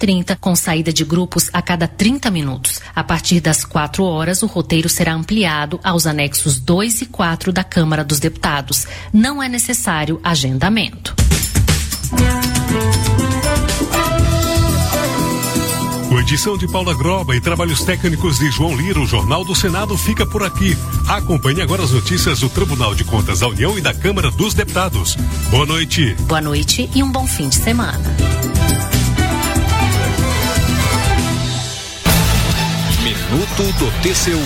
20h30, com saída de grupos a cada 30 minutos. A partir das 4 horas, o roteiro será ampliado aos anexos 2 e 4 da Câmara dos Deputados. Não é necessário agendamento. Com edição de Paula Groba e trabalhos técnicos de João Lira, o Jornal do Senado fica por aqui. Acompanhe agora as notícias do Tribunal de Contas da União e da Câmara dos Deputados. Boa noite. Boa noite e um bom fim de semana. Minuto do TCU.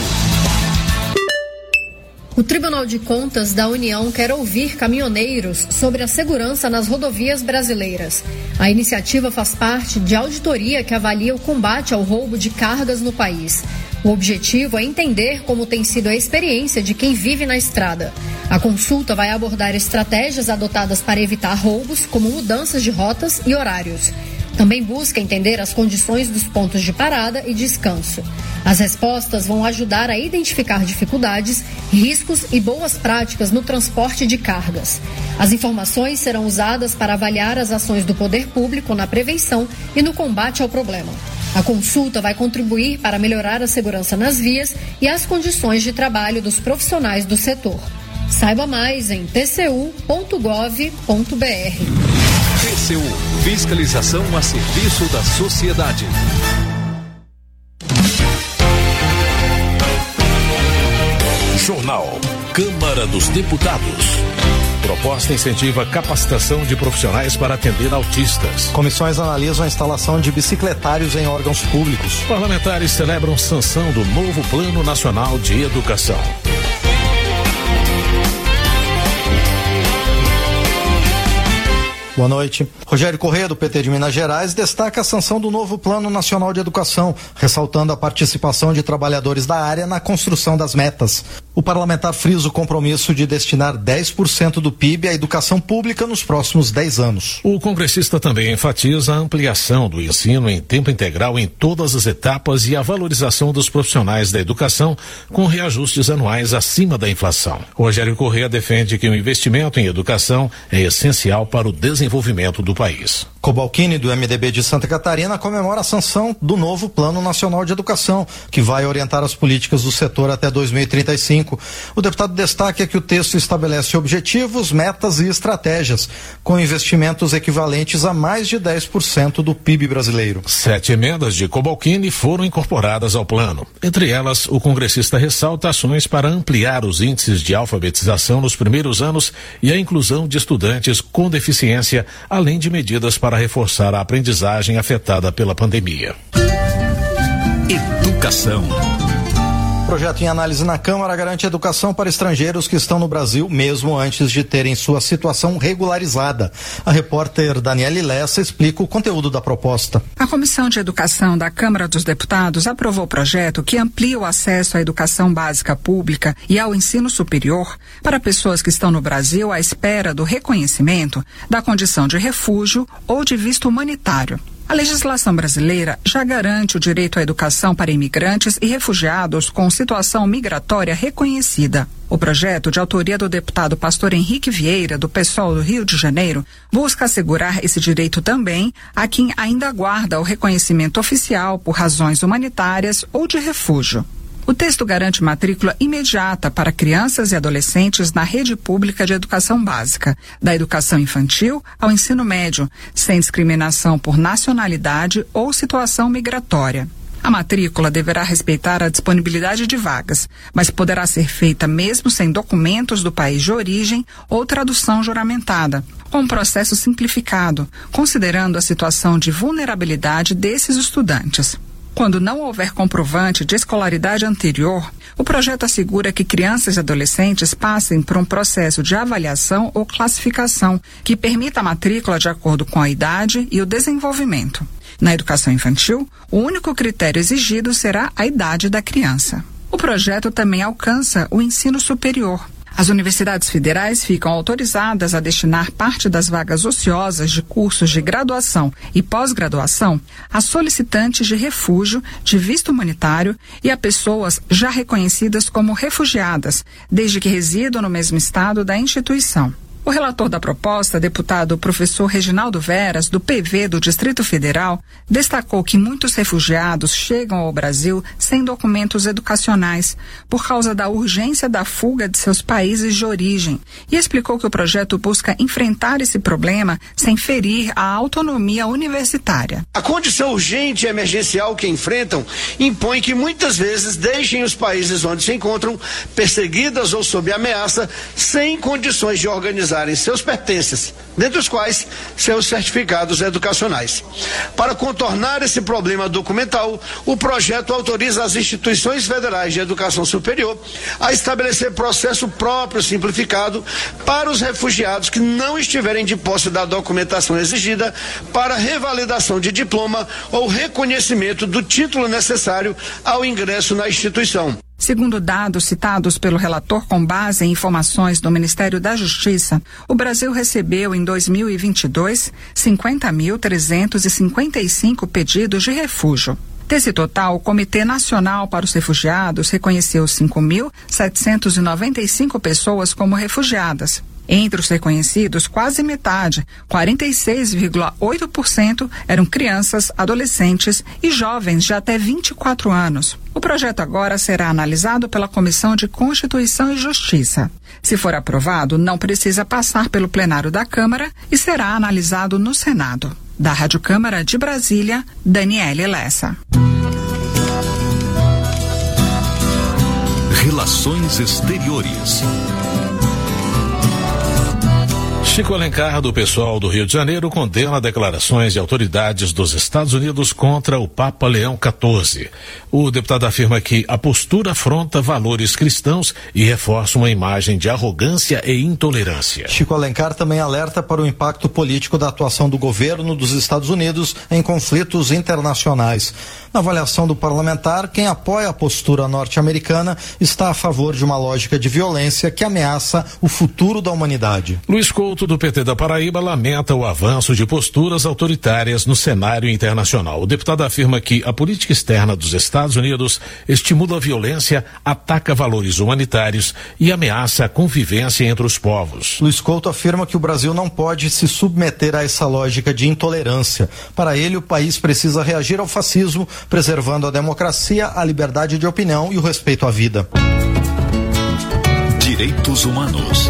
O Tribunal de Contas da União quer ouvir caminhoneiros sobre a segurança nas rodovias brasileiras. A iniciativa faz parte de auditoria que avalia o combate ao roubo de cargas no país. O objetivo é entender como tem sido a experiência de quem vive na estrada. A consulta vai abordar estratégias adotadas para evitar roubos, como mudanças de rotas e horários. Também busca entender as condições dos pontos de parada e descanso. As respostas vão ajudar a identificar dificuldades, riscos e boas práticas no transporte de cargas. As informações serão usadas para avaliar as ações do poder público na prevenção e no combate ao problema. A consulta vai contribuir para melhorar a segurança nas vias e as condições de trabalho dos profissionais do setor. Saiba mais em tcu.gov.br. TCU, fiscalização a serviço da sociedade. Jornal Câmara dos Deputados. Proposta incentiva a capacitação de profissionais para atender autistas. Comissões analisam a instalação de bicicletários em órgãos públicos. Parlamentares celebram sanção do novo Plano Nacional de Educação. Boa noite. Rogério Corrêa, do PT de Minas Gerais, destaca a sanção do novo Plano Nacional de Educação, ressaltando a participação de trabalhadores da área na construção das metas. O parlamentar frisa o compromisso de destinar 10% do PIB à educação pública nos próximos 10 anos. O congressista também enfatiza a ampliação do ensino em tempo integral em todas as etapas e a valorização dos profissionais da educação com reajustes anuais acima da inflação. Rogério Corrêa defende que o investimento em educação é essencial para o desenvolvimento do país. Cobalcini, do MDB de Santa Catarina, comemora a sanção do novo Plano Nacional de Educação, que vai orientar as políticas do setor até 2035. O deputado destaca que o texto estabelece objetivos, metas e estratégias, com investimentos equivalentes a mais de 10% do PIB brasileiro. 7 emendas de Cobalcini foram incorporadas ao plano. Entre elas, o congressista ressalta ações para ampliar os índices de alfabetização nos primeiros anos e a inclusão de estudantes com deficiência, além de medidas para reforçar a aprendizagem afetada pela pandemia. Educação. Projeto em análise na Câmara garante educação para estrangeiros que estão no Brasil, mesmo antes de terem sua situação regularizada. A repórter Daniele Lessa explica o conteúdo da proposta. A Comissão de Educação da Câmara dos Deputados aprovou o projeto que amplia o acesso à educação básica pública e ao ensino superior para pessoas que estão no Brasil à espera do reconhecimento da condição de refúgio ou de visto humanitário. A legislação brasileira já garante o direito à educação para imigrantes e refugiados com situação migratória reconhecida. O projeto, de autoria do deputado Pastor Henrique Vieira, do PSOL do Rio de Janeiro, busca assegurar esse direito também a quem ainda aguarda o reconhecimento oficial por razões humanitárias ou de refúgio. O texto garante matrícula imediata para crianças e adolescentes na rede pública de educação básica, da educação infantil ao ensino médio, sem discriminação por nacionalidade ou situação migratória. A matrícula deverá respeitar a disponibilidade de vagas, mas poderá ser feita mesmo sem documentos do país de origem ou tradução juramentada, com um processo simplificado, considerando a situação de vulnerabilidade desses estudantes. Quando não houver comprovante de escolaridade anterior, o projeto assegura que crianças e adolescentes passem por um processo de avaliação ou classificação que permita a matrícula de acordo com a idade e o desenvolvimento. Na educação infantil, o único critério exigido será a idade da criança. O projeto também alcança o ensino superior. As universidades federais ficam autorizadas a destinar parte das vagas ociosas de cursos de graduação e pós-graduação a solicitantes de refúgio, de visto humanitário e a pessoas já reconhecidas como refugiadas, desde que residam no mesmo estado da instituição. O relator da proposta, deputado professor Reginaldo Veras, do PV do Distrito Federal, destacou que muitos refugiados chegam ao Brasil sem documentos educacionais, por causa da urgência da fuga de seus países de origem, e explicou que o projeto busca enfrentar esse problema sem ferir a autonomia universitária. A condição urgente e emergencial que enfrentam impõe que muitas vezes deixem os países onde se encontram perseguidas ou sob ameaça, sem condições de organizarem seus pertences, dentre os quais seus certificados educacionais. Para contornar esse problema documental, o projeto autoriza as instituições federais de educação superior a estabelecer processo próprio simplificado para os refugiados que não estiverem de posse da documentação exigida para revalidação de diploma ou reconhecimento do título necessário ao ingresso na instituição. Segundo dados citados pelo relator com base em informações do Ministério da Justiça, o Brasil recebeu em 2022 50.355 pedidos de refúgio. Desse total, o Comitê Nacional para os Refugiados reconheceu 5.795 pessoas como refugiadas. Entre os reconhecidos, quase metade, 46,8%, eram crianças, adolescentes e jovens de até 24 anos. O projeto agora será analisado pela Comissão de Constituição e Justiça. Se for aprovado, não precisa passar pelo plenário da Câmara e será analisado no Senado. Da Rádio Câmara de Brasília, Daniele Lessa. Relações Exteriores. Chico Alencar, do pessoal do Rio de Janeiro, condena declarações de autoridades dos Estados Unidos contra o Papa Leão XIV. O deputado afirma que a postura afronta valores cristãos e reforça uma imagem de arrogância e intolerância. Chico Alencar também alerta para o impacto político da atuação do governo dos Estados Unidos em conflitos internacionais. Na avaliação do parlamentar, quem apoia a postura norte-americana está a favor de uma lógica de violência que ameaça o futuro da humanidade. Luiz Couto, do PT da Paraíba, lamenta o avanço de posturas autoritárias no cenário internacional. O deputado afirma que a política externa dos Estados Unidos estimula a violência, ataca valores humanitários e ameaça a convivência entre os povos. Luiz Couto afirma que o Brasil não pode se submeter a essa lógica de intolerância. Para ele, o país precisa reagir ao fascismo, preservando a democracia, a liberdade de opinião e o respeito à vida. Direitos Humanos.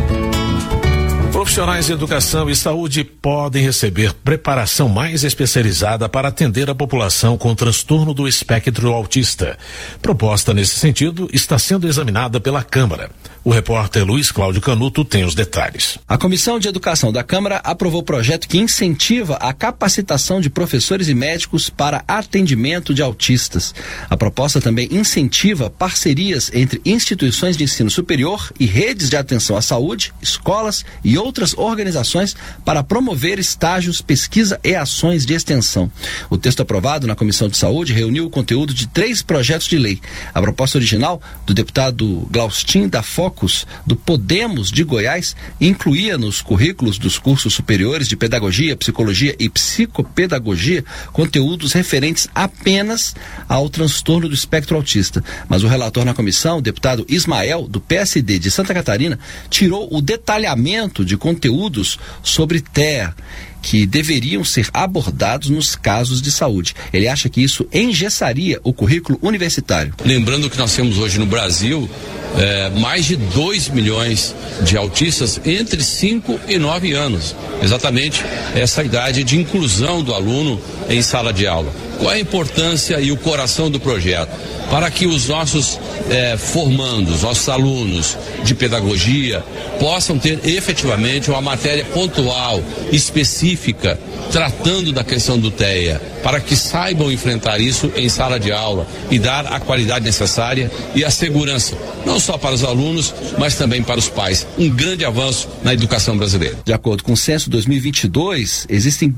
Profissionais de educação e saúde podem receber preparação mais especializada para atender a população com transtorno do espectro autista. Proposta nesse sentido está sendo examinada pela Câmara. O repórter Luiz Cláudio Canuto tem os detalhes. A Comissão de Educação da Câmara aprovou o projeto que incentiva a capacitação de professores e médicos para atendimento de autistas. A proposta também incentiva parcerias entre instituições de ensino superior e redes de atenção à saúde, escolas e outras organizações para promover estágios, pesquisa e ações de extensão. O texto aprovado na Comissão de Saúde reuniu o conteúdo de 3 projetos de lei. A proposta original do deputado Glaustin da Focus, do Podemos de Goiás, incluía nos currículos dos cursos superiores de Pedagogia, Psicologia e Psicopedagogia conteúdos referentes apenas ao transtorno do espectro autista. Mas o relator na comissão, o deputado Ismael, do PSD de Santa Catarina, tirou o detalhamento de conteúdos sobre TEA, que deveriam ser abordados nos casos de saúde. Ele acha que isso engessaria o currículo universitário. Lembrando que nós temos hoje no Brasil mais de 2 milhões de autistas entre 5 e 9 anos. Exatamente essa idade de inclusão do aluno em sala de aula. Qual é a importância e o coração do projeto? Para que os nossos formandos, nossos alunos de pedagogia possam ter efetivamente uma matéria pontual, específica, tratando da questão do TEA, para que saibam enfrentar isso em sala de aula e dar a qualidade necessária e a segurança, não só para os alunos, mas também para os pais. Um grande avanço na educação brasileira. De acordo com o censo 2022, existem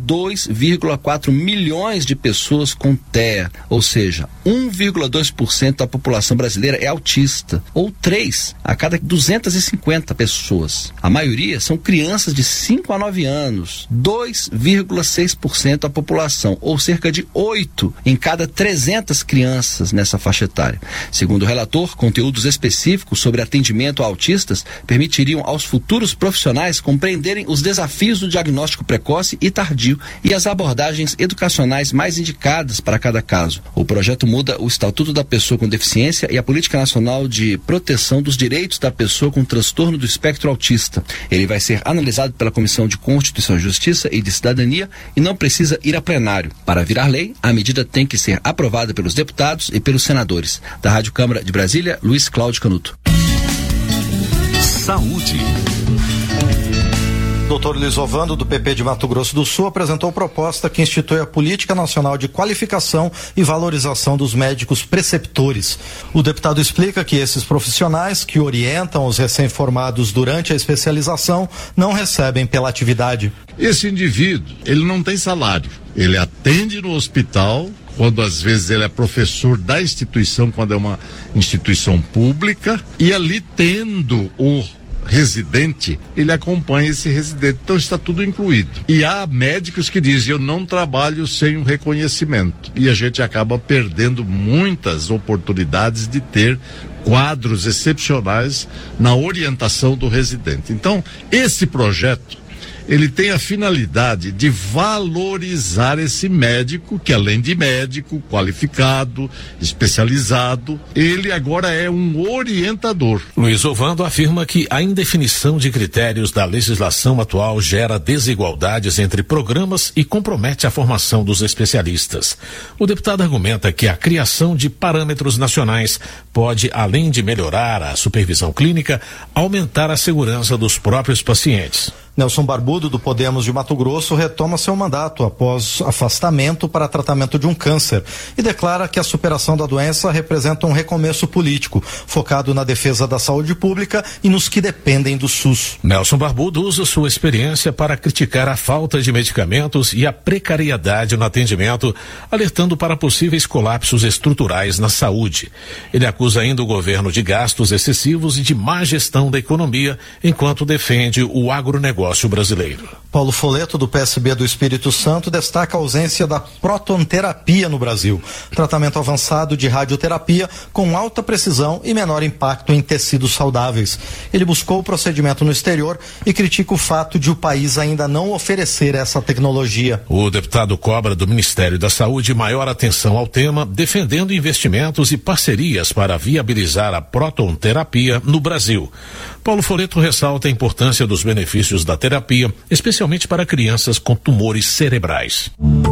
2,4 milhões de pessoas com TEA, ou seja, 1,2% da população brasileira é autista, ou 3 a cada 250 pessoas. A maioria são crianças de 5 a 9 anos, 2,6% da população, ou cerca de 8 em cada 300 crianças nessa faixa etária. Segundo o relator, conteúdos específicos específico sobre atendimento a autistas permitiriam aos futuros profissionais compreenderem os desafios do diagnóstico precoce e tardio e as abordagens educacionais mais indicadas para cada caso. O projeto muda o Estatuto da Pessoa com Deficiência e a Política Nacional de Proteção dos Direitos da Pessoa com Transtorno do Espectro Autista. Ele vai ser analisado pela Comissão de Constituição e Justiça e de Cidadania e não precisa ir a plenário. Para virar lei, a medida tem que ser aprovada pelos deputados e pelos senadores. Da Rádio Câmara de Brasília, Luiz Cláudio Canuto. Saúde. Dr. Luiz Ovando, do PP de Mato Grosso do Sul, apresentou proposta que institui a Política Nacional de Qualificação e Valorização dos Médicos Preceptores. O deputado explica que esses profissionais que orientam os recém-formados durante a especialização não recebem pela atividade. Esse indivíduo, ele não tem salário, ele atende no hospital, quando às vezes ele é professor da instituição, quando é uma instituição pública, e ali tendo o residente, ele acompanha esse residente, então está tudo incluído. E há médicos que dizem, eu não trabalho sem um reconhecimento, e a gente acaba perdendo muitas oportunidades de ter quadros excepcionais na orientação do residente. Então, esse projeto, ele tem a finalidade de valorizar esse médico, que além de médico, qualificado, especializado, ele agora é um orientador. Luiz Ovando afirma que a indefinição de critérios da legislação atual gera desigualdades entre programas e compromete a formação dos especialistas. O deputado argumenta que a criação de parâmetros nacionais pode, além de melhorar a supervisão clínica, aumentar a segurança dos próprios pacientes. Nelson Barbudo, do Podemos de Mato Grosso, retoma seu mandato após afastamento para tratamento de um câncer e declara que a superação da doença representa um recomeço político, focado na defesa da saúde pública e nos que dependem do SUS. Nelson Barbudo usa sua experiência para criticar a falta de medicamentos e a precariedade no atendimento, alertando para possíveis colapsos estruturais na saúde. Ele acusa ainda o governo de gastos excessivos e de má gestão da economia, enquanto defende o agronegócio brasileiro. Paulo Foleto, do PSB do Espírito Santo, destaca a ausência da protonterapia no Brasil, tratamento avançado de radioterapia com alta precisão e menor impacto em tecidos saudáveis. Ele buscou o procedimento no exterior e critica o fato de o país ainda não oferecer essa tecnologia. O deputado cobra do Ministério da Saúde maior atenção ao tema, defendendo investimentos e parcerias para viabilizar a protonterapia no Brasil. Paulo Foleto ressalta a importância dos benefícios da terapia, especialmente para crianças com tumores cerebrais.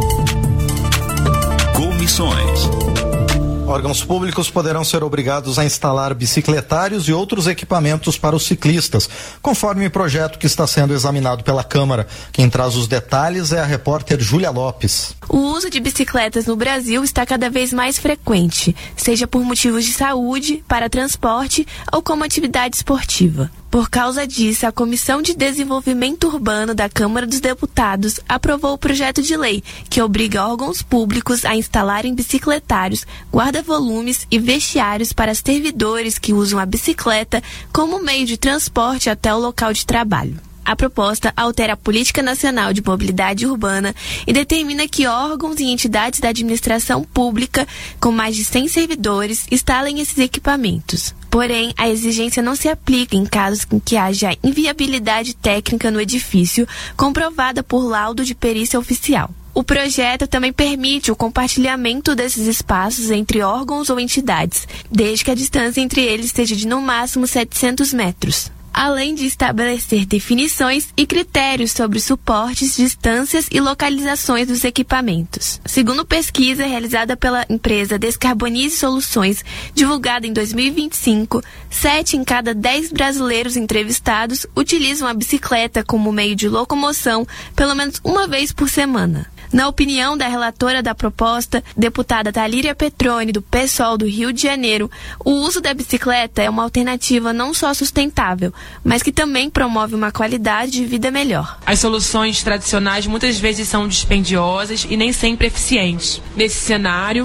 Comissões. Órgãos públicos poderão ser obrigados a instalar bicicletários e outros equipamentos para os ciclistas, conforme o projeto que está sendo examinado pela Câmara. Quem traz os detalhes é a repórter Júlia Lopes. O uso de bicicletas no Brasil está cada vez mais frequente, seja por motivos de saúde, para transporte ou como atividade esportiva. Por causa disso, a Comissão de Desenvolvimento Urbano da Câmara dos Deputados aprovou o projeto de lei que obriga órgãos públicos a instalarem bicicletários, guarda-volumes e vestiários para servidores que usam a bicicleta como meio de transporte até o local de trabalho. A proposta altera a Política Nacional de Mobilidade Urbana e determina que órgãos e entidades da administração pública com mais de 100 servidores instalem esses equipamentos. Porém, a exigência não se aplica em casos em que haja inviabilidade técnica no edifício, comprovada por laudo de perícia oficial. O projeto também permite o compartilhamento desses espaços entre órgãos ou entidades, desde que a distância entre eles seja de no máximo 700 metros. Além de estabelecer definições e critérios sobre suportes, distâncias e localizações dos equipamentos. Segundo pesquisa realizada pela empresa Descarbonize Soluções, divulgada em 2025, 7 em cada 10 brasileiros entrevistados utilizam a bicicleta como meio de locomoção pelo menos uma vez por semana. Na opinião da relatora da proposta, deputada Talíria Petroni, do PSOL do Rio de Janeiro, o uso da bicicleta é uma alternativa não só sustentável, mas que também promove uma qualidade de vida melhor. As soluções tradicionais muitas vezes são dispendiosas e nem sempre eficientes. Nesse cenário,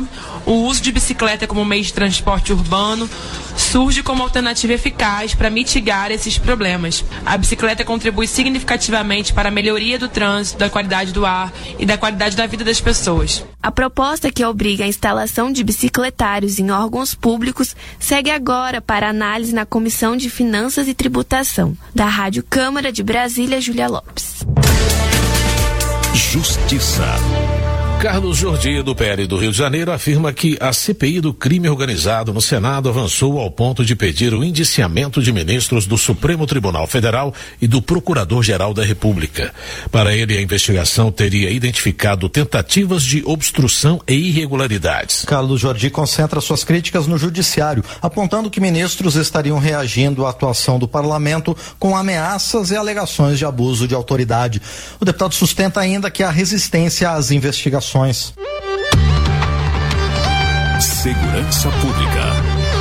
o uso de bicicleta como meio de transporte urbano surge como alternativa eficaz para mitigar esses problemas. A bicicleta contribui significativamente para a melhoria do trânsito, da qualidade do ar e da qualidade da vida das pessoas. A proposta que obriga a instalação de bicicletários em órgãos públicos segue agora para análise na Comissão de Finanças e Tributação. Da Rádio Câmara de Brasília, Júlia Lopes. Justiça. Carlos Jordi, do PL do Rio de Janeiro, afirma que a CPI do crime organizado no Senado avançou ao ponto de pedir o indiciamento de ministros do Supremo Tribunal Federal e do Procurador-Geral da República. Para ele, a investigação teria identificado tentativas de obstrução e irregularidades. Carlos Jordi concentra suas críticas no Judiciário, apontando que ministros estariam reagindo à atuação do Parlamento com ameaças e alegações de abuso de autoridade. O deputado sustenta ainda que há resistência às investigações. Segurança Pública.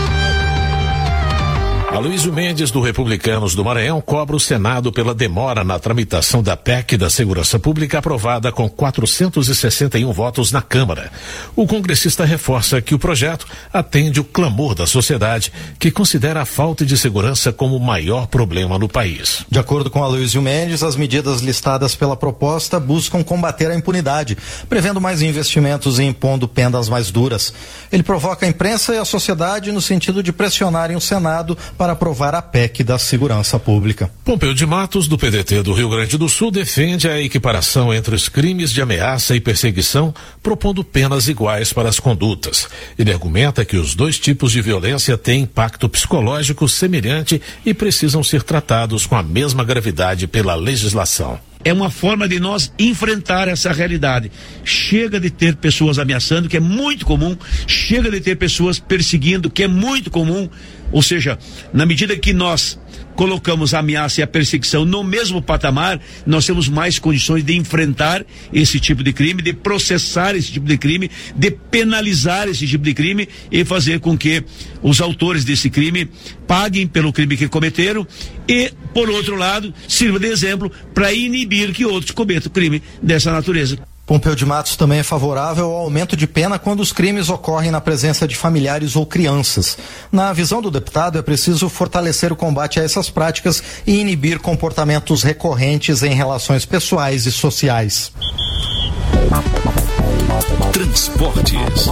Aloysio Mendes, do Republicanos do Maranhão, cobra o Senado pela demora na tramitação da PEC da Segurança Pública, aprovada com 461 votos na Câmara. O congressista reforça que o projeto atende o clamor da sociedade, que considera a falta de segurança como o maior problema no país. De acordo com Aloysio Mendes, as medidas listadas pela proposta buscam combater a impunidade, prevendo mais investimentos e impondo penas mais duras. Ele provoca a imprensa e a sociedade no sentido de pressionarem o Senado para aprovar a PEC da Segurança Pública. Pompeu de Matos, do PDT do Rio Grande do Sul, defende a equiparação entre os crimes de ameaça e perseguição, propondo penas iguais para as condutas. Ele argumenta que os dois tipos de violência têm impacto psicológico semelhante e precisam ser tratados com a mesma gravidade pela legislação. É uma forma de nós enfrentar essa realidade. Chega de ter pessoas ameaçando, que é muito comum. Chega de ter pessoas perseguindo, que é muito comum. Ou seja, na medida que nós colocamos a ameaça e a perseguição no mesmo patamar, nós temos mais condições de enfrentar esse tipo de crime, de processar esse tipo de crime, de penalizar esse tipo de crime e fazer com que os autores desse crime paguem pelo crime que cometeram e, por outro lado, sirva de exemplo para inibir que outros cometam crime dessa natureza. Pompeu de Matos também é favorável ao aumento de pena quando os crimes ocorrem na presença de familiares ou crianças. Na visão do deputado, é preciso fortalecer o combate a essas práticas e inibir comportamentos recorrentes em relações pessoais e sociais. Transportes.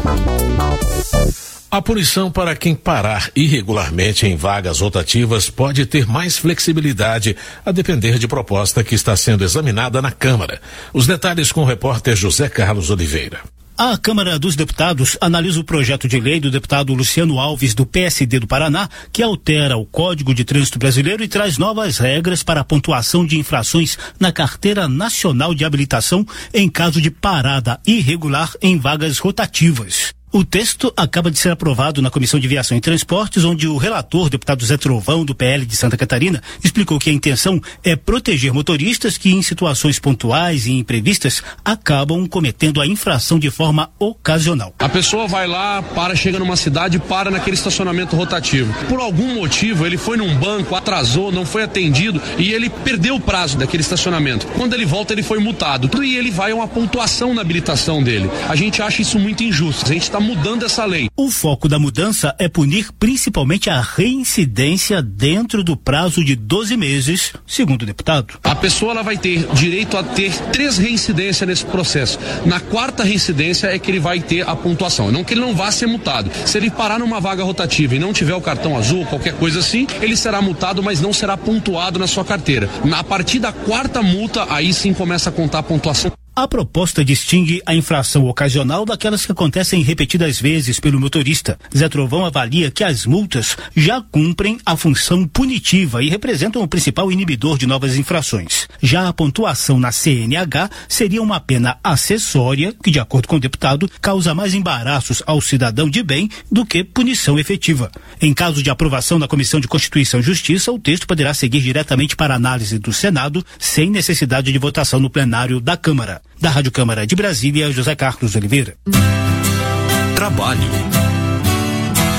A punição para quem parar irregularmente em vagas rotativas pode ter mais flexibilidade, a depender de proposta que está sendo examinada na Câmara. Os detalhes com o repórter José Carlos Oliveira. A Câmara dos Deputados analisa o projeto de lei do deputado Luciano Alves, do PSD do Paraná, que altera o Código de Trânsito Brasileiro e traz novas regras para a pontuação de infrações na Carteira Nacional de Habilitação em caso de parada irregular em vagas rotativas. O texto acaba de ser aprovado na Comissão de Viação e Transportes, onde o relator, deputado Zé Trovão, do PL de Santa Catarina, explicou que a intenção é proteger motoristas que, em situações pontuais e imprevistas, acabam cometendo a infração de forma ocasional. A pessoa vai lá, chega numa cidade e para naquele estacionamento rotativo. Por algum motivo, ele foi num banco, atrasou, não foi atendido e ele perdeu o prazo daquele estacionamento. Quando ele volta, ele foi multado. E ele vai a uma pontuação na habilitação dele. A gente acha isso muito injusto. A gente está mudando essa lei. O foco da mudança é punir principalmente a reincidência dentro do prazo de 12 meses, segundo o deputado. A pessoa ela vai ter direito a ter 3 reincidências nesse processo. Na 4ª reincidência é que ele vai ter a pontuação. Não que ele não vá ser multado. Se ele parar numa vaga rotativa e não tiver o cartão azul, qualquer coisa assim, ele será multado, mas não será pontuado na sua carteira. A partir da 4ª multa, aí sim começa a contar a pontuação. A proposta distingue a infração ocasional daquelas que acontecem repetidas vezes pelo motorista. Zé Trovão avalia que as multas já cumprem a função punitiva e representam o principal inibidor de novas infrações. Já a pontuação na CNH seria uma pena acessória que, de acordo com o deputado, causa mais embaraços ao cidadão de bem do que punição efetiva. Em caso de aprovação na Comissão de Constituição e Justiça, o texto poderá seguir diretamente para análise do Senado, sem necessidade de votação no plenário da Câmara. Da Rádio Câmara de Brasília, José Carlos Oliveira. Trabalho.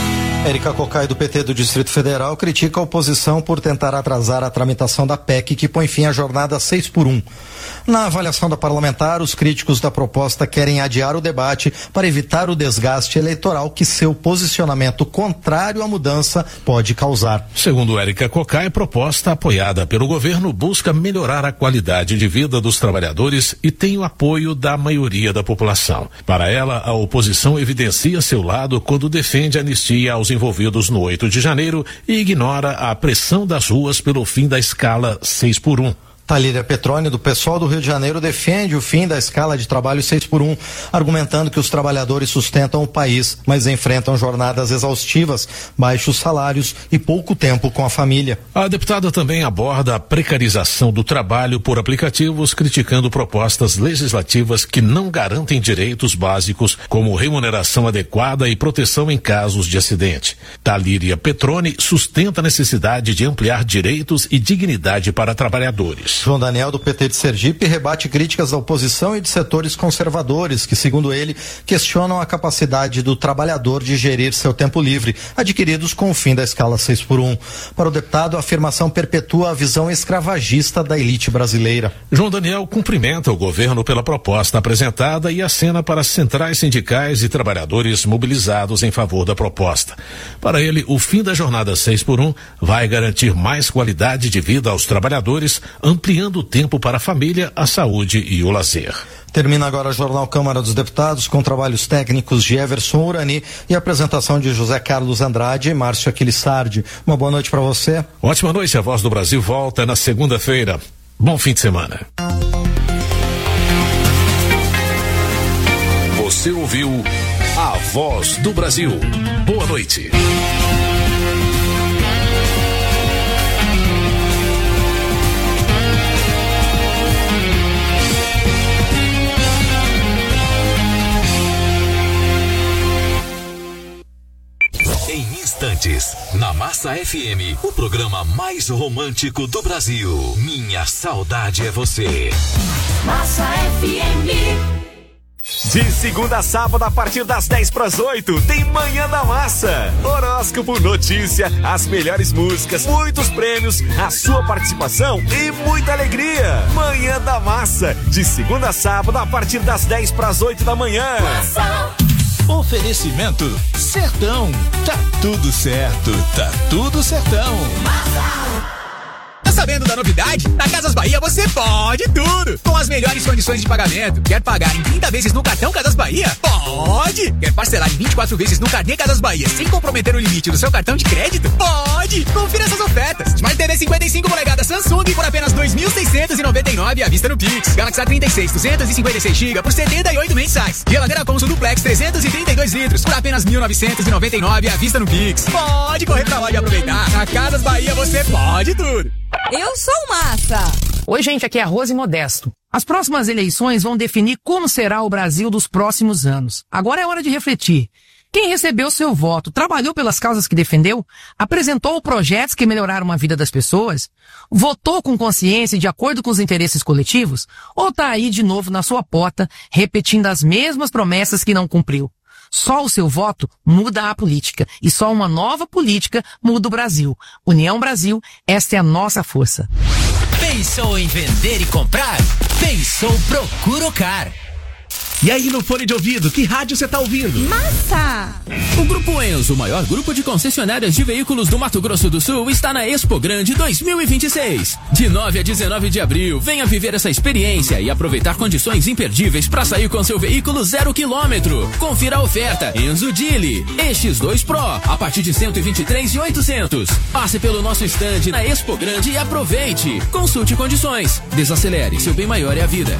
Érica Cocai, do PT do Distrito Federal, critica a oposição por tentar atrasar a tramitação da PEC que põe fim à jornada 6x1. Na avaliação da parlamentar, os críticos da proposta querem adiar o debate para evitar o desgaste eleitoral que seu posicionamento contrário à mudança pode causar. Segundo Érica Cocai, a proposta apoiada pelo governo busca melhorar a qualidade de vida dos trabalhadores e tem o apoio da maioria da população. Para ela, a oposição evidencia seu lado quando defende a anistia aos envolvidos no 8 de janeiro e ignora a pressão das ruas pelo fim da escala 6x1. Talíria Petroni, do PSOL do Rio de Janeiro, defende o fim da escala de trabalho 6x1, argumentando que os trabalhadores sustentam o país, mas enfrentam jornadas exaustivas, baixos salários e pouco tempo com a família. A deputada também aborda a precarização do trabalho por aplicativos, criticando propostas legislativas que não garantem direitos básicos, como remuneração adequada e proteção em casos de acidente. Talíria Petroni sustenta a necessidade de ampliar direitos e dignidade para trabalhadores. João Daniel, do PT de Sergipe, rebate críticas da oposição e de setores conservadores que, segundo ele, questionam a capacidade do trabalhador de gerir seu tempo livre, adquiridos com o fim da escala 6x1. Para o deputado, a afirmação perpetua a visão escravagista da elite brasileira. João Daniel cumprimenta o governo pela proposta apresentada e acena para as centrais sindicais e trabalhadores mobilizados em favor da proposta. Para ele, o fim da jornada 6x1 vai garantir mais qualidade de vida aos trabalhadores, ampliando o tempo para a família, a saúde e o lazer. Termina agora o Jornal Câmara dos Deputados com trabalhos técnicos de Everson Urani e apresentação de José Carlos Andrade e Márcio Aquilissardi. Uma boa noite para você. Ótima noite, a Voz do Brasil volta na segunda-feira. Bom fim de semana. Você ouviu a Voz do Brasil. Boa noite. Na Massa FM, o programa mais romântico do Brasil. Minha saudade é você. Massa FM. De segunda a sábado, a partir das 7:50, tem Manhã da Massa. Horóscopo, notícia, as melhores músicas, muitos prêmios, a sua participação e muita alegria. Manhã da Massa, de segunda a sábado, a partir das 7:50 da manhã. Massa. Oferecimento Sertão. Tá tudo certo, tá tudo certão. Tá sabendo da novidade? Na Casas Bahia você pode tudo! Com as melhores condições de pagamento. Quer pagar em 30 vezes no cartão Casas Bahia? Pode! Quer parcelar em 24 vezes no carnê Casas Bahia sem comprometer o limite do seu cartão de crédito? Pode! Confira essas ofertas. Smart TV 55 polegadas Samsung por apenas R$ 2.699 à vista no Pix. Galaxy A36 256 GB por 78 mensais. Geladeira Consul Duplex 332 litros por apenas R$ 1.999 à vista no Pix. Pode correr pra lá e aproveitar. Na Casas Bahia você pode tudo! Eu sou massa! Oi, gente, aqui é a Rose Modesto. As próximas eleições vão definir como será o Brasil dos próximos anos. Agora é hora de refletir. Quem recebeu seu voto, trabalhou pelas causas que defendeu, apresentou projetos que melhoraram a vida das pessoas, votou com consciência e de acordo com os interesses coletivos, ou tá aí de novo na sua porta, repetindo as mesmas promessas que não cumpriu? Só o seu voto muda a política e só uma nova política muda o Brasil. União Brasil, esta é a nossa força. Pensou em vender e comprar? Pensou Procuracar. E aí no fone de ouvido, que rádio você tá ouvindo? Massa! O Grupo Enzo, o maior grupo de concessionárias de veículos do Mato Grosso do Sul, está na Expo Grande 2026. De 9 a 19 de abril, venha viver essa experiência e aproveitar condições imperdíveis para sair com seu veículo 0 km. Confira a oferta Enzo Dili EX2 Pro, a partir de 123.800. Passe pelo nosso stand na Expo Grande e aproveite. Consulte condições. Desacelere, seu bem maior é a vida.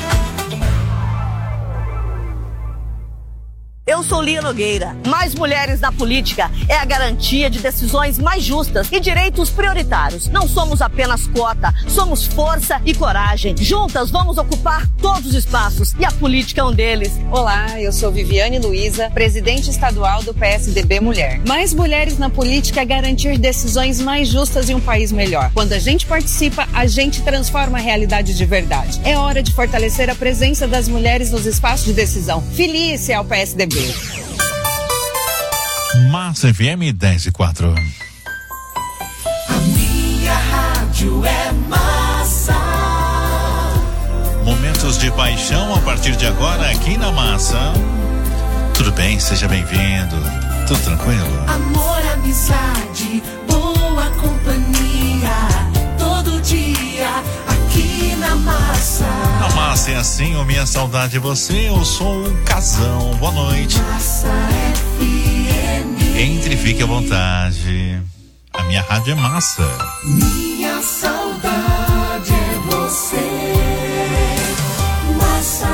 Eu sou Lia Nogueira. Mais mulheres na política é a garantia de decisões mais justas e direitos prioritários. Não somos apenas cota, somos força e coragem. Juntas vamos ocupar todos os espaços e a política é um deles. Olá, eu sou Viviane Luiza, presidente estadual do PSDB Mulher. Mais mulheres na política é garantir decisões mais justas e um país melhor. Quando a gente participa, a gente transforma a realidade de verdade. É hora de fortalecer a presença das mulheres nos espaços de decisão. Filie-se ao PSDB. Massa FM 10:04. A minha rádio é Massa. Momentos de paixão a partir de agora aqui na Massa. Tudo bem? Seja bem-vindo. Tudo tranquilo? Amor, amizade, boa companhia, todo dia aqui na Massa. Na Massa é assim, o Minha Saudade é Você, eu sou o Casão. Boa noite. Massa FM. Entre, fique à vontade. A minha rádio é Massa. Minha saudade é você. Massa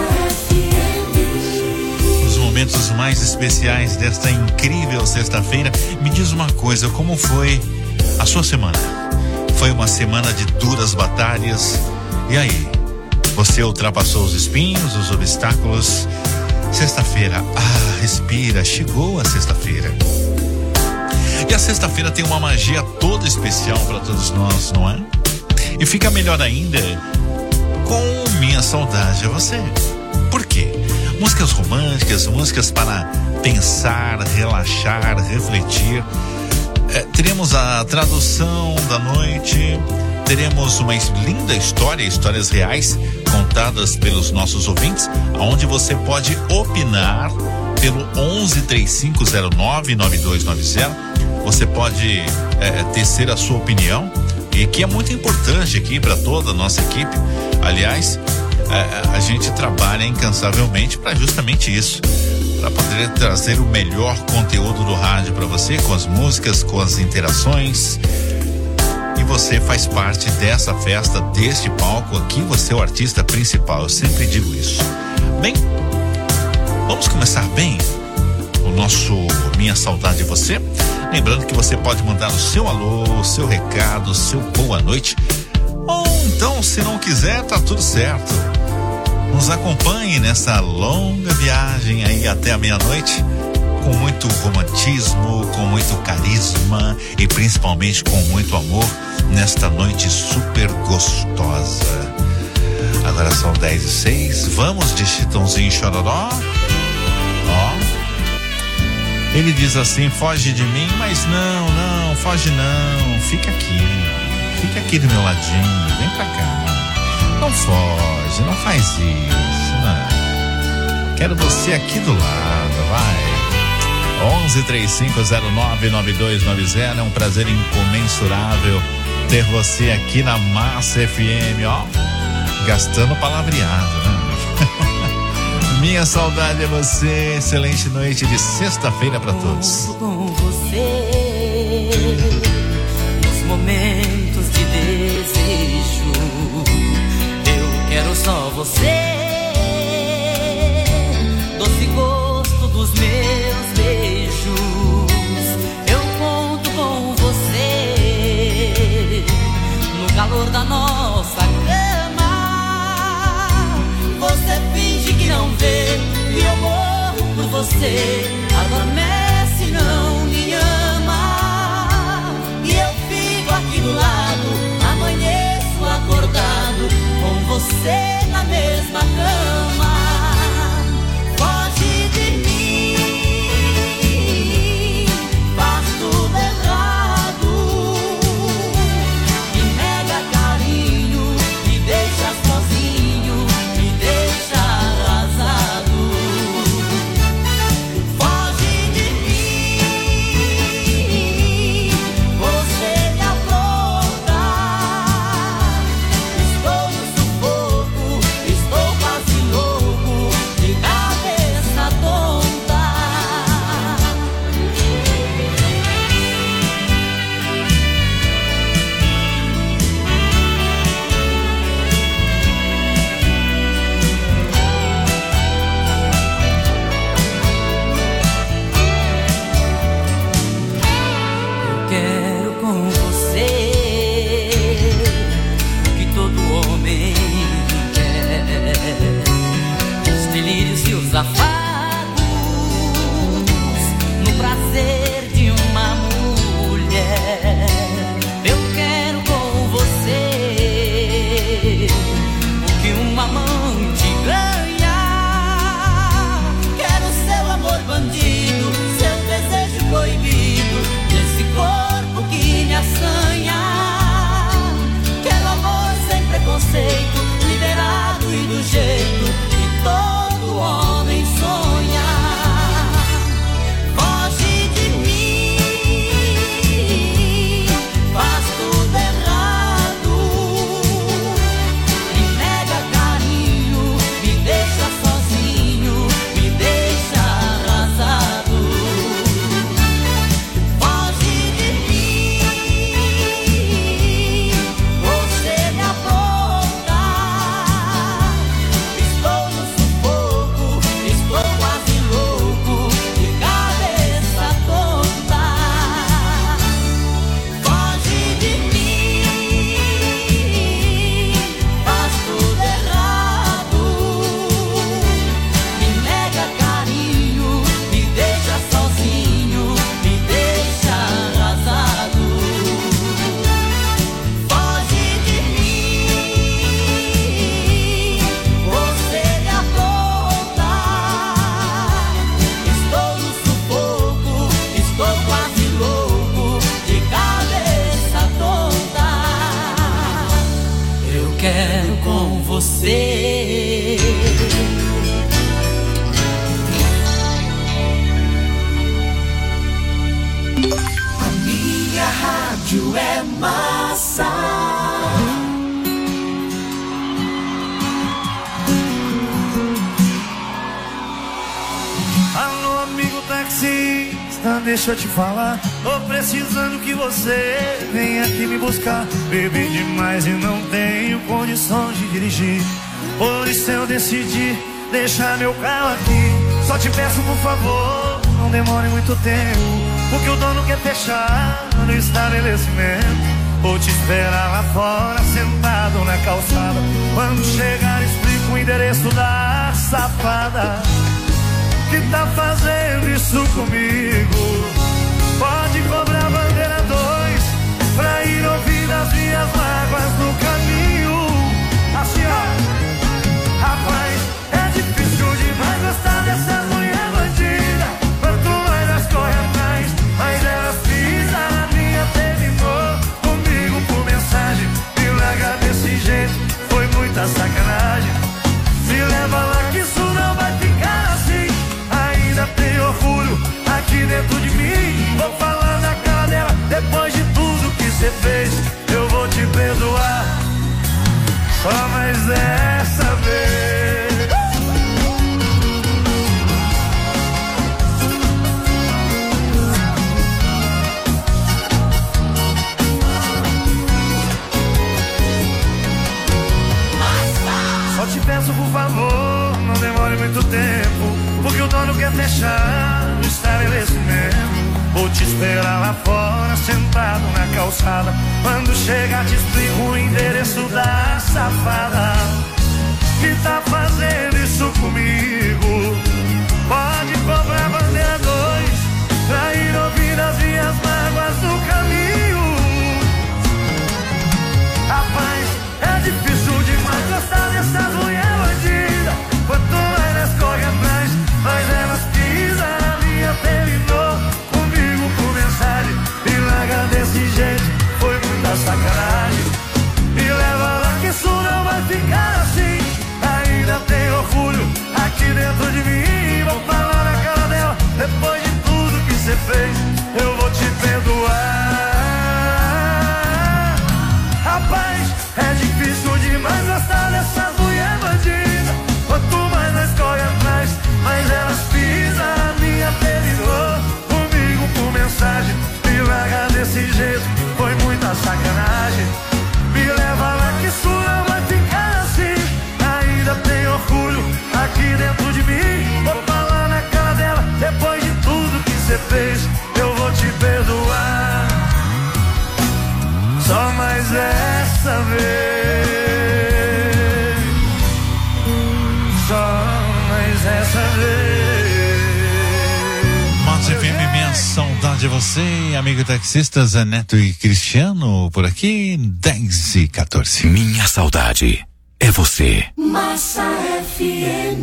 FM. Os momentos mais especiais desta incrível sexta-feira. Me diz uma coisa, como foi a sua semana? Foi uma semana de duras batalhas. E aí? Você ultrapassou os espinhos, os obstáculos? Sexta-feira, respira, chegou a sexta-feira. E a sexta-feira tem uma magia toda especial para todos nós, não é? E fica melhor ainda com Minha Saudade é Você. Por quê? Músicas românticas, músicas para pensar, relaxar, refletir. Teremos a tradução da noite, teremos uma linda história, histórias reais contadas pelos nossos ouvintes, onde você pode opinar pelo 1135099290. Você pode tecer a sua opinião, e que é muito importante aqui para toda a nossa equipe. Aliás, a gente trabalha incansavelmente para justamente isso, para poder trazer o melhor conteúdo do rádio para você, com as músicas, com as interações. E você faz parte dessa festa, deste palco aqui, você é o artista principal, eu sempre digo isso. Bem, vamos começar bem o nosso Minha Saudade é Você. Lembrando que você pode mandar o seu alô, o seu recado, o seu boa noite. Ou então, se não quiser, tá tudo certo. Nos acompanhe nessa longa viagem aí até a meia-noite, com muito romantismo, com muito carisma e principalmente com muito amor, nesta noite super gostosa. Agora são 10:06, vamos de Chitãozinho Chororó. Ele diz assim: foge de mim, mas não, foge não, fica aqui do meu ladinho, vem pra cá, não foge, não faz isso, não. Quero você aqui do lado, vai. 1135099290, é um prazer incomensurável ter você aqui na Massa FM, gastando palavreado, né? Minha Saudade é Você, excelente noite de sexta-feira para todos. Com você, nos momentos de desejo, eu quero só você, doce gosto dos meus beijos, eu conto com você, no calor da nossa cama, você finge que não vê, e eu morro por você, adormece, não me ama, e eu fico aqui do lado, amanheço acordado, com você na mesma cama, foge de mim, faz tudo errado, me nega carinho, me deixa sozinho, me deixa arrasado. Foge de mim, você me apronta. Estou no sufoco, estou quase louco, de cabeça tonta. Eu quero com você o que todo homem quer, os delírios e os afagos, no prazer de uma mulher. Eu quero com você o que um amante ganha. Quero seu amor bandido, seu desejo proibido, egoísta, deixa eu te falar. Tô precisando que você venha aqui me buscar. Bebi demais e não tenho condições de dirigir. Por isso eu decidi deixar meu carro aqui. Só te peço por favor, não demore muito tempo, porque o dono quer fechar no estabelecimento. Vou te esperar lá fora, sentado na calçada. Quando chegar explico o endereço da safada que tá fazendo isso comigo. Pode cobrar bandeira 2 pra ir ouvir as minhas mágoas no caminho. Assim ó, rapaz, é difícil demais gostar dessa mulher bandida. Quanto mais nós corre atrás, mais elas pisam na minha. Terminou comigo por mensagem, me larga desse jeito, foi muita sacanagem. Me leva lá que isso não vai ficar assim. Ainda tem orgulho aqui dentro de mim. Vou falar na cara dela, depois de tudo que você fez, eu vou te perdoar, só mais dessa vez. Só te peço por favor, não demore muito tempo, porque o dono quer fechar o estabelecimento. Vou te esperar lá fora, sentado na calçada. Quando chegar te explico o endereço da safada que tá fazendo isso comigo. Pode cobrar bandeira 2 pra ir ouvir as minhas mágoas no caminho. Rapaz, é difícil demais gostar dessas mulher bandida. Quanto mais elas correm atrás, mais elas pisam na minha. Terminou comigo por mensagem, me larga desse jeito, foi muita sacanagem. Me leva lá que isso não vai ficar assim. Ainda tem orgulho aqui dentro de mim. Vou falar na cara dela, depois de tudo que você fez, eu vou te perdoar. Rapaz, é difícil demais gostar dessas mulher bandida. Quanto mais nós corre atrás, mais elas pisam na minha. Terminou comigo por mensagem, me larga desse jeito, foi muita sacanagem. Me leva lá que isso não vai ficar assim. Ainda tem orgulho aqui dentro de mim. Vou falar na cara dela, depois de tudo que você fez, eu vou te perdoar, só mais essa vez, só mais essa vez. Matos FM, minha saudade é você, amigo taxista Zé Neto e Cristiano, por aqui, 10h14. Minha saudade é você. Massa FM.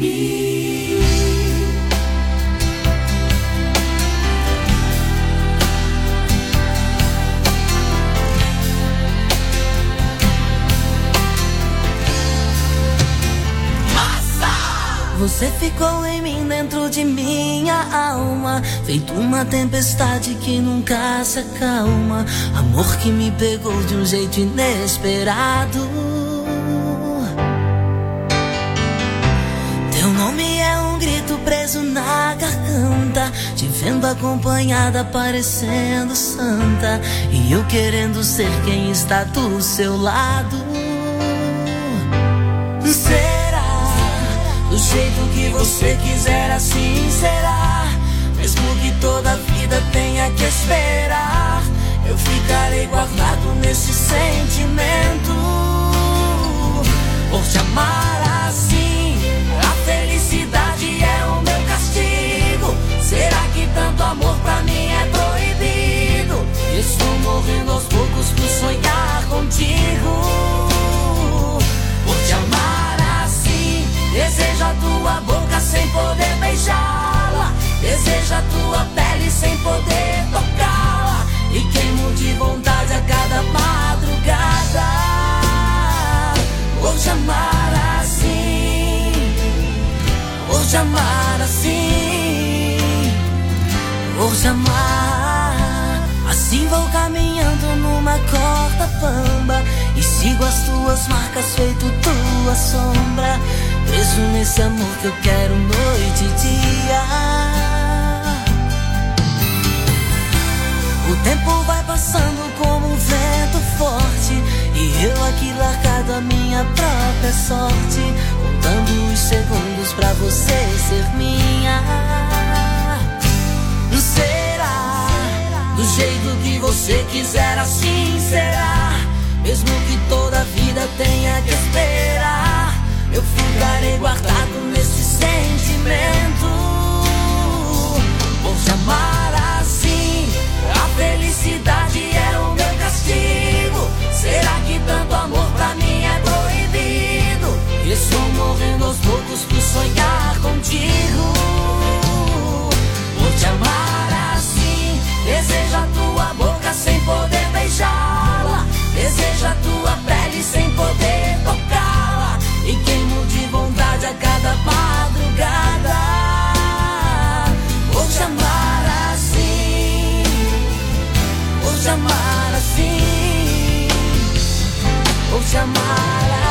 Você ficou em mim, dentro de minha alma, feito uma tempestade que nunca se acalma. Amor que me pegou de um jeito inesperado. Teu nome é um grito preso na garganta, te vendo acompanhada parecendo santa, e eu querendo ser quem está do seu lado. Do jeito que você quiser, assim será. Mesmo que toda a vida tenha que esperar, eu ficarei guardado nesse sentimento. Por te amar assim, a felicidade é o meu castigo. Será que tanto amor pra mim é proibido? Estou morrendo aos poucos por sonhar contigo. Por te amar, desejo a tua boca sem poder beijá-la, desejo a tua pele sem poder tocá-la, e queimo de vontade a cada madrugada. Vou te amar assim, vou te amar assim, vou te amar assim. Vou caminhando numa corda bamba e sigo as tuas marcas feito tua sombra, preso nesse amor que eu quero noite e dia. aqui largado a minha própria sorte, contando os segundos pra você ser minha. Será do jeito que você quiser, assim será. Mesmo que toda a vida tenha que esperar, eu ficarei guardado nesse sentimento. Por te amar assim, a felicidade é o meu castigo. Será que tanto amor pra mim é proibido? Estou morrendo aos poucos por sonhar contigo. Por te amar assim, desejo a tua boca sem poder beijá-la, desejo a tua pele sem poder tocá-la, e queimo de vontade a cada madrugada. Por te amar assim, por te amar assim, por te amar assim.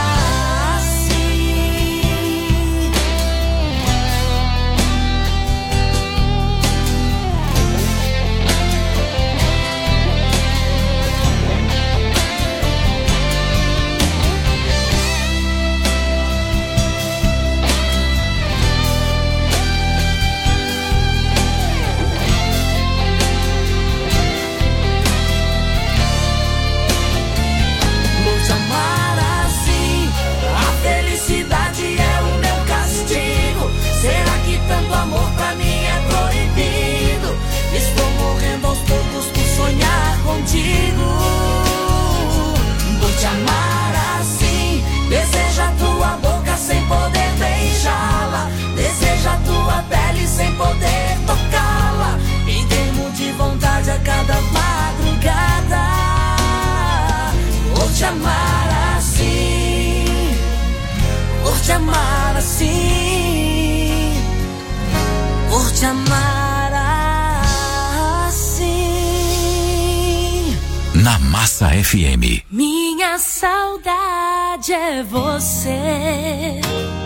Contigo, por te amar assim, desejo a tua boca sem poder beijá-la, desejo a tua pele sem poder tocá-la, e queimo de vontade a cada madrugada. Por te amar assim, por te amar assim, por te amar. Na Massa FM. Minha saudade é você.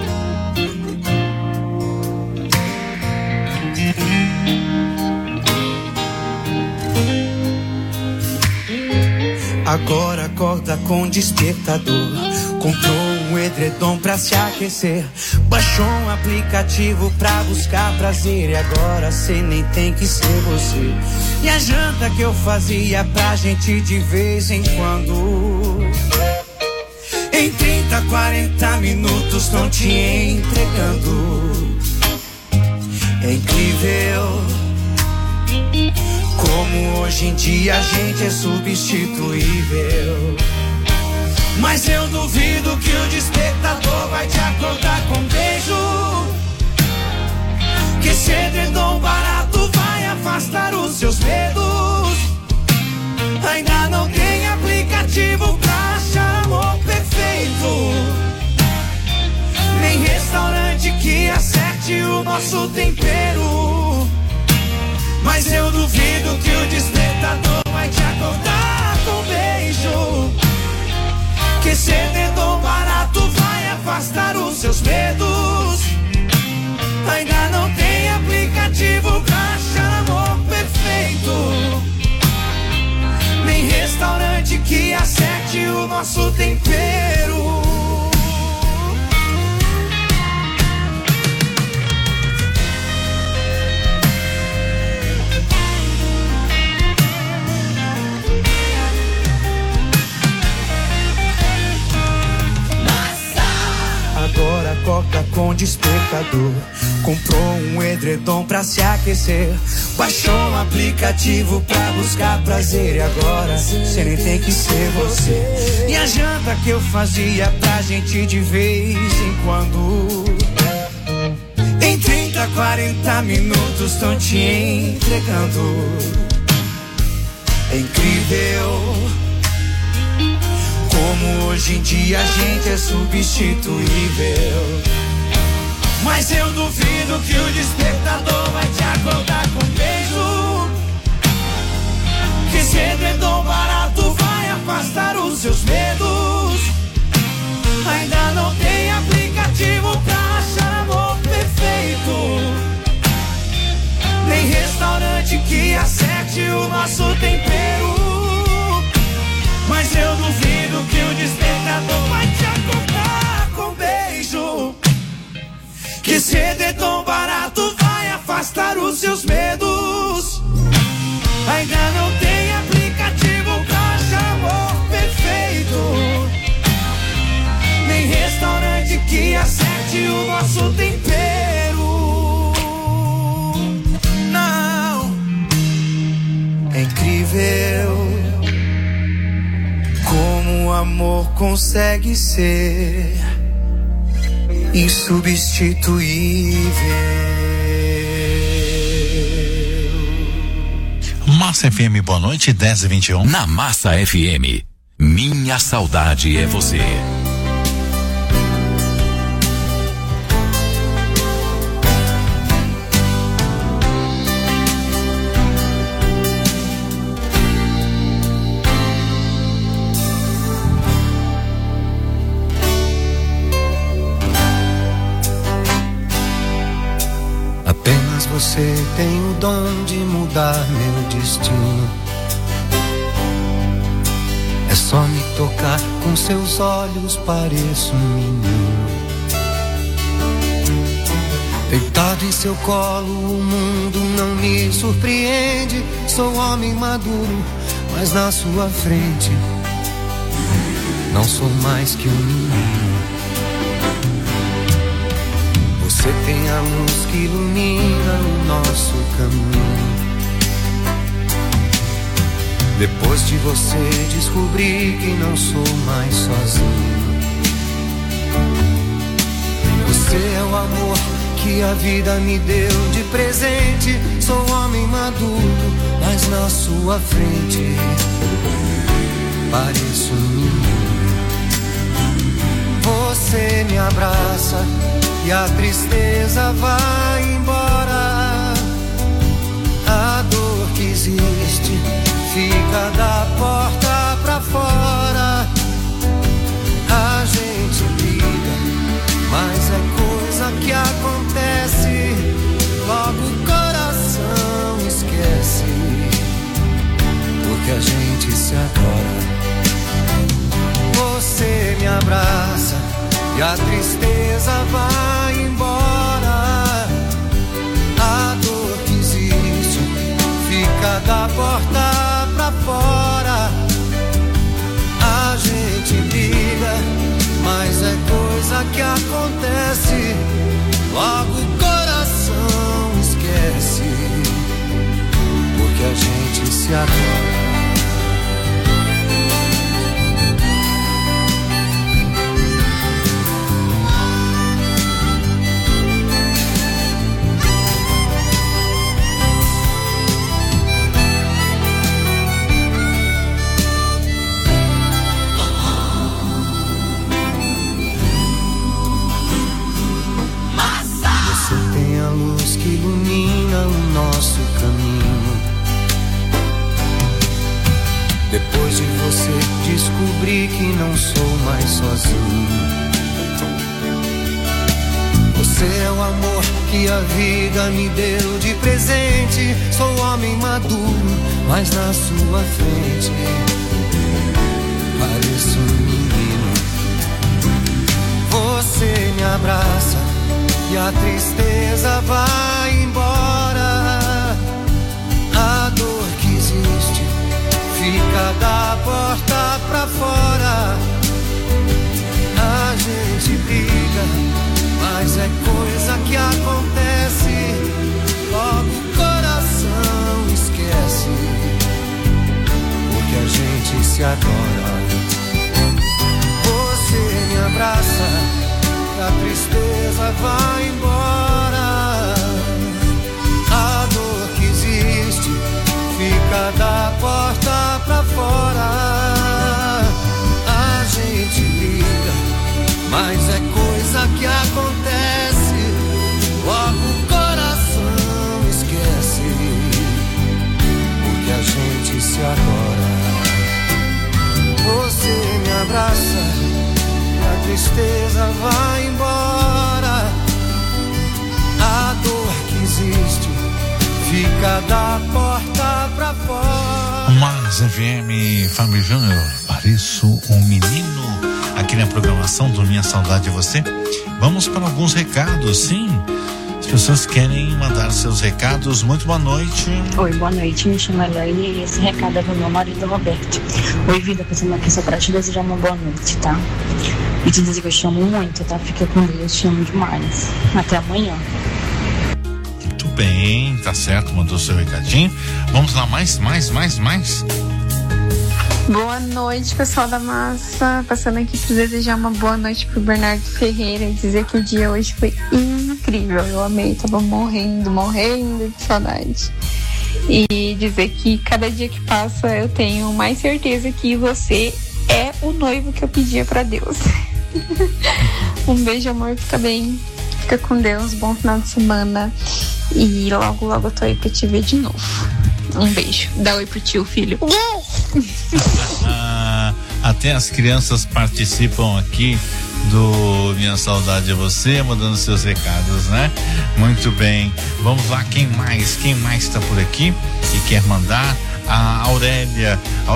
Agora acorda com despertador, comprou um edredom pra se aquecer, baixou um aplicativo pra buscar prazer, e agora cê nem tem que ser você. E a janta que eu fazia pra gente de vez em quando, em 30, 40 minutos tão te entregando. É incrível como hoje em dia a gente é substituível. Mas eu duvido que o despertador vai te acordar com um beijo, que esse edredom barato vai afastar os seus medos. Ainda não tem aplicativo pra achar amor perfeito, nem restaurante que acerte o nosso tempero. Mas eu duvido que o despertador vai te acordar com um beijo, que esse edredom barato vai afastar os seus medos. Ainda não tem aplicativo pra achar amor perfeito, nem restaurante que acerte o nosso tempero. Agora acorda com despertador, comprou um edredom pra se aquecer, baixou um aplicativo pra buscar prazer, e agora cê nem tem que ser você. E a janta que eu fazia pra gente de vez em quando, em 30, 40 minutos tão te entregando. É incrível como hoje em dia a gente é substituível. Mas eu duvido que o despertador vai te acordar com um beijo, que esse edredom barato vai afastar os seus medos. Ainda não tem aplicativo pra achar amor perfeito, nem restaurante que acerte o nosso tempero. Mas eu duvido que o despertador amor consegue ser insubstituível. Massa FM, boa noite, 10h21. Na Massa FM, minha saudade é você. Apenas você tem o dom de mudar meu destino. É só me tocar com seus olhos, pareço um menino. Deitado em seu colo, o mundo não me surpreende. Sou homem maduro, mas na sua frente não sou mais que um menino. Você tem a luz que ilumina o nosso caminho. Depois de você descobri que não sou mais sozinho. Você é o amor que a vida me deu de presente. Sou homem maduro, mas na sua frente pareço um menino. Você me abraça e a tristeza vai embora. A dor que existe fica da porta pra fora. A gente briga, mas é coisa que acontece. Logo o coração esquece, porque a gente se adora. Você me abraça e a tristeza vai embora. A dor que existe fica da porta pra fora. A gente briga, mas é coisa que acontece. Logo o coração esquece, porque a gente se adora. Que ilumina o nosso caminho. Depois de você descobri que não sou mais sozinho. Você é o amor que a vida me deu de presente. Sou homem maduro, mas na sua frente pareço um menino. Você me abraça e a tristeza vai embora. A dor que existe fica da porta pra fora. A gente briga, mas é coisa que acontece. Logo o coração esquece, porque a gente se adora. Você me abraça, a tristeza vai embora. A dor que existe fica da porta pra fora. A gente briga, mas é coisa que acontece. Logo o coração esquece, porque a gente se adora. Você me abraça, a tristeza vai embora. A dor que existe fica da porta pra fora. Massa FM, Fábio Júnior, pareço um menino. Aqui na programação do Minha Saudade é Você. Vamos para alguns recados, sim. As pessoas querem mandar seus recados. Muito boa noite. Oi, boa noite. Me chamo Elaine e esse recado é do meu marido Roberto. Oi, vida, passando aqui só pra te desejar uma boa noite, tá? E te dizer que eu te amo muito, tá? Fica com Deus, te amo demais. Até amanhã. Muito bem, tá certo, mandou seu recadinho. Vamos lá, mais. Boa noite, pessoal da massa. Passando aqui para desejar uma boa noite pro Bernardo Ferreira e dizer que o dia hoje foi incrível. Eu amei, tava morrendo de saudade. E dizer que cada dia que passa eu tenho mais certeza que você é o noivo que eu pedia para Deus. Um beijo, amor, fica bem. Fica com Deus, bom final de semana. E logo, logo eu tô aí pra te ver de novo. Um beijo. Dá oi pro tio, filho. Até as crianças participam aqui do Minha Saudade é Você, mandando seus recados, né? Muito bem. Vamos lá, quem mais está por aqui e quer mandar? A Aurélia.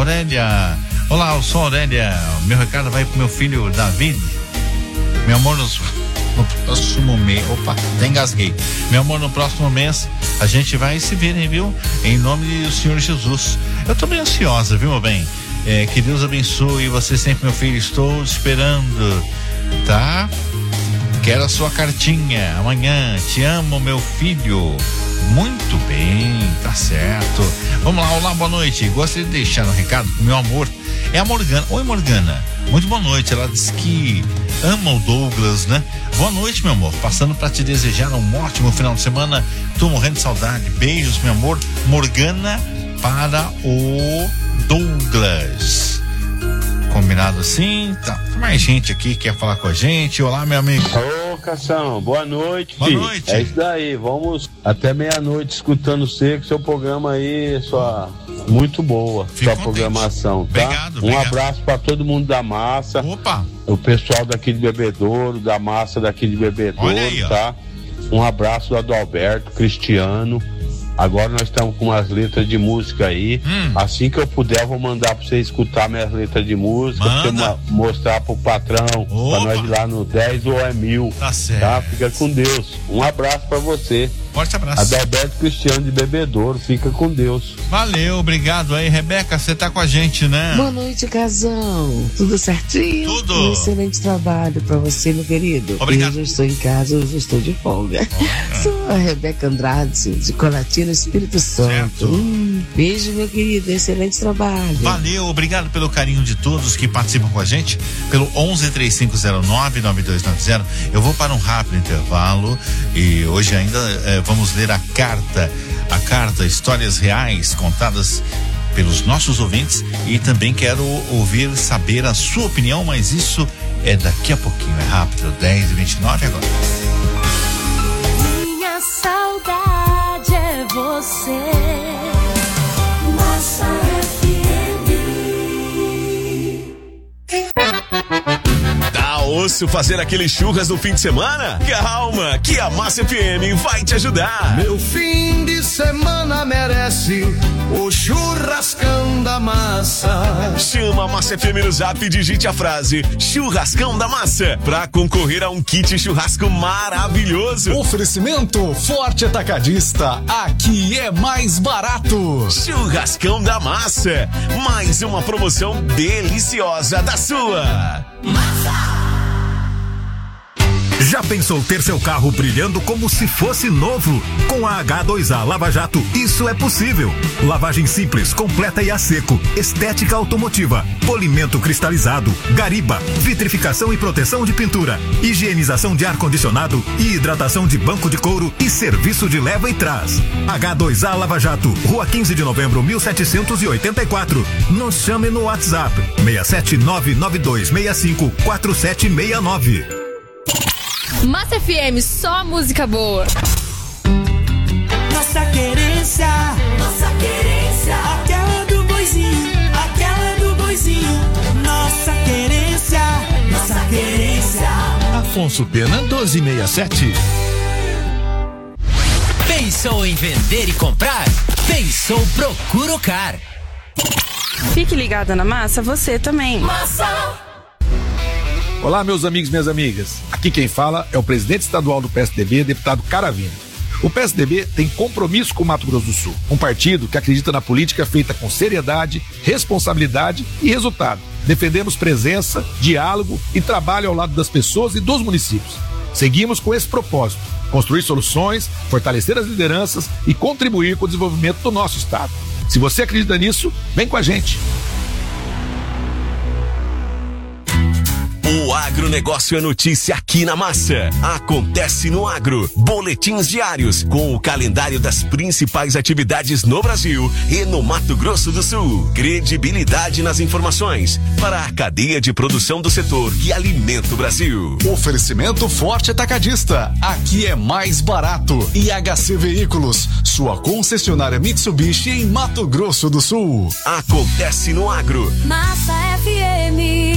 Olá, eu sou a Aurélia. Meu recado vai pro meu filho David. Meu amor, no próximo mês. Opa, até engasguei. Meu amor, no próximo mês a gente vai se ver, hein, viu? Em nome do Senhor Jesus. Eu tô bem ansiosa, viu, meu bem? Que Deus abençoe você sempre, meu filho. Estou esperando, tá? Quero a sua cartinha amanhã. Te amo, meu filho. Muito bem, tá certo. Vamos lá, olá, boa noite. Gostaria de deixar um recado pro meu amor. É a Morgana. Oi, Morgana. Muito boa noite. Ela disse que ama o Douglas, né? Boa noite, meu amor. Passando pra te desejar um ótimo final de semana. Tô morrendo de saudade. Beijos, meu amor. Morgana para o Douglas. Combinado assim? Tá. Tem mais gente aqui que quer falar com a gente. Olá, meu amigo. Ô, Cação, boa noite. Boa noite. É isso daí. Vamos até meia-noite escutando você, que seu programa aí, muito boa. Sua programação, tá? Obrigado. Abraço pra todo mundo da massa. Opa! O pessoal daqui de Bebedouro, da massa daqui de Bebedouro, aí, tá? Um abraço do Adalberto, Cristiano. Agora nós estamos com umas letras de música aí. Assim que eu puder, eu vou mandar pra você escutar minhas letras de música, pra você mostrar pro patrão, pra nós ir lá no 10 ou é 1000. Tá certo. Tá? Fica com Deus. Um abraço pra você. Forte abraço. Adalberto Cristiano de Bebedouro, fica com Deus. Valeu, obrigado aí, Rebeca, você tá com a gente, né? Boa noite, Casão. Tudo certinho? Tudo. Um excelente trabalho pra você, meu querido. Obrigado. Eu já estou em casa, hoje estou de folga. Sou a Rebeca Andrade, de Colatina, Espírito Santo. Beijo, meu querido, excelente trabalho. Valeu, obrigado pelo carinho de todos que participam com a gente, pelo 1135099290. Eu vou para um rápido intervalo e hoje ainda vamos ler a carta, histórias reais contadas pelos nossos ouvintes, e também quero saber a sua opinião, mas isso é daqui a pouquinho, é rápido, 10h29 agora. Minha saudade é você. Massa Tá osso fazer aquele churras no fim de semana? Calma, que a Massa FM vai te ajudar. Meu fim de semana merece o churrascão da massa. Chama a Massa FM no Zap e digite a frase Churrascão da Massa pra concorrer a um kit churrasco maravilhoso. Oferecimento Forte Atacadista, aqui é mais barato. Churrascão da Massa, mais uma promoção deliciosa da sua Massa. Já pensou ter seu carro brilhando como se fosse novo? Com a H2A Lava Jato, isso é possível. Lavagem simples, completa e a seco, estética automotiva, polimento cristalizado, gariba, vitrificação e proteção de pintura, higienização de ar-condicionado e hidratação de banco de couro e serviço de leva e trás. H2A Lava Jato, Rua 15 de Novembro, 1784. Nos chame no WhatsApp 67992654769. Massa FM, só música boa. Nossa querência, aquela do boizinho, nossa querência. Afonso Pena 1267. Pensou em vender e comprar? Pensou Procuro-Car. Fique ligada na Massa, você também. Massa. Olá, meus amigos e minhas amigas. Aqui quem fala é o presidente estadual do PSDB, deputado Caravini. O PSDB tem compromisso com o Mato Grosso do Sul, um partido que acredita na política feita com seriedade, responsabilidade e resultado. Defendemos presença, diálogo e trabalho ao lado das pessoas e dos municípios. Seguimos com esse propósito: construir soluções, fortalecer as lideranças e contribuir com o desenvolvimento do nosso estado. Se você acredita nisso, vem com a gente. O agronegócio é notícia aqui na Massa. Acontece no Agro. Boletins diários com o calendário das principais atividades no Brasil e no Mato Grosso do Sul. Credibilidade nas informações para a cadeia de produção do setor que alimenta o Brasil. Oferecimento Forte Atacadista. Aqui é mais barato. E HC Veículos, sua concessionária Mitsubishi em Mato Grosso do Sul. Acontece no Agro. Massa FM.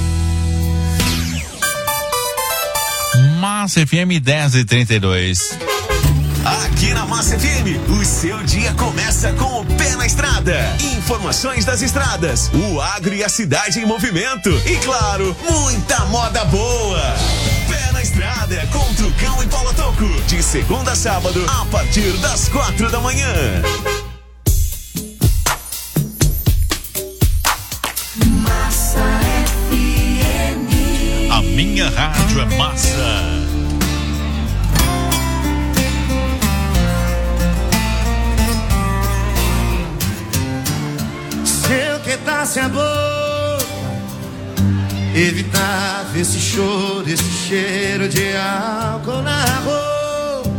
Massa FM 10h32. Aqui na Massa FM, o seu dia começa com o pé na estrada. Informações das estradas, o agro e a cidade em movimento. E claro, muita moda boa. Pé na estrada com Trucão e Paulo Toco. De segunda a sábado, a partir das 4 da manhã. Massa FM. A minha rádio é massa. Se eu quedasse a boca, evitava esse choro, esse cheiro de álcool na roupa,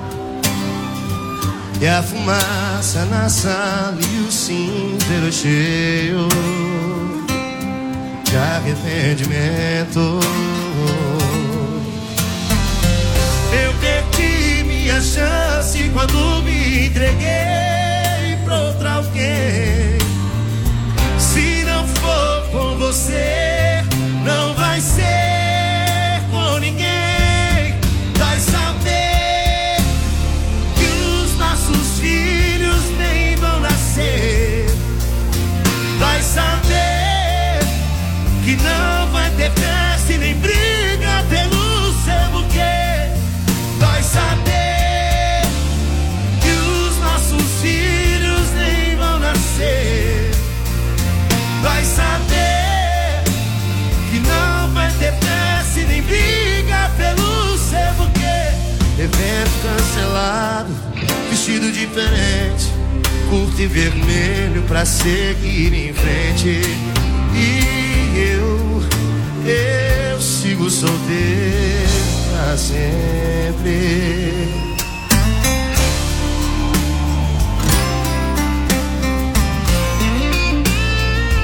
e a fumaça na sala e o cinzeiro cheio de arrependimento. Eu perdi minha chance quando me entreguei pra outra alguém. Se não for com você, não vai ser com ninguém. Vai saber que os nossos filhos nem vão nascer. Vai saber que não vai ter festa e nem briga pelo seu buquê. Vai saber que os nossos filhos nem vão nascer. Vai saber que não vai ter festa e nem briga pelo seu buquê. Evento cancelado, vestido diferente, curto e vermelho pra seguir em frente. E eu sigo solteiro pra sempre.